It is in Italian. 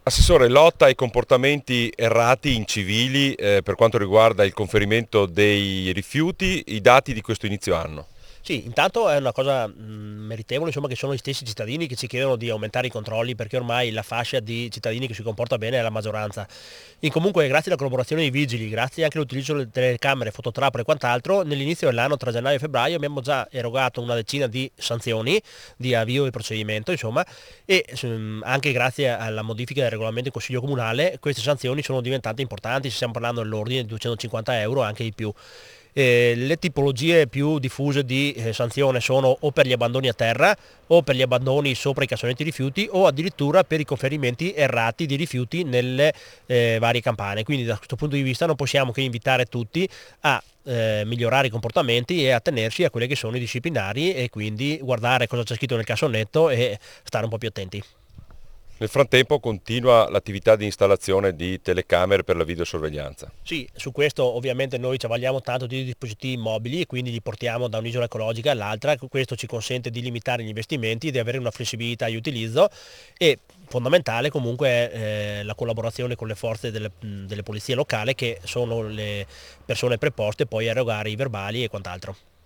Assessore, lotta ai comportamenti errati, incivili, per quanto riguarda il conferimento dei rifiuti, i dati di questo inizio anno. Sì, intanto è una cosa meritevole, insomma, che sono gli stessi cittadini che ci chiedono di aumentare i controlli perché ormai la fascia di cittadini che si comporta bene è la maggioranza. E comunque, grazie alla collaborazione dei vigili, grazie anche all'utilizzo delle telecamere, fototrappole e quant'altro, nell'inizio dell'anno, tra gennaio e febbraio, abbiamo già erogato una decina di sanzioni di avvio del procedimento, insomma, e anche grazie alla modifica del regolamento del Consiglio Comunale, queste sanzioni sono diventate importanti, stiamo parlando dell'ordine di 250 euro, anche di più. Le tipologie più diffuse di sanzione sono o per gli abbandoni a terra o per gli abbandoni sopra i cassonetti rifiuti o addirittura per i conferimenti errati di rifiuti nelle varie campane. Quindi da questo punto di vista non possiamo che invitare tutti a migliorare i comportamenti e a tenersi a quelli che sono i disciplinari e quindi guardare cosa c'è scritto nel cassonetto e stare un po' più attenti. Nel frattempo continua l'attività di installazione di telecamere per la videosorveglianza. Sì, su questo ovviamente noi ci avvaliamo tanto di dispositivi mobili e quindi li portiamo da un'isola ecologica all'altra. Questo ci consente di limitare gli investimenti, di avere una flessibilità di utilizzo e fondamentale comunque è la collaborazione con le forze delle polizie locali che sono le persone preposte poi a erogare i verbali e quant'altro.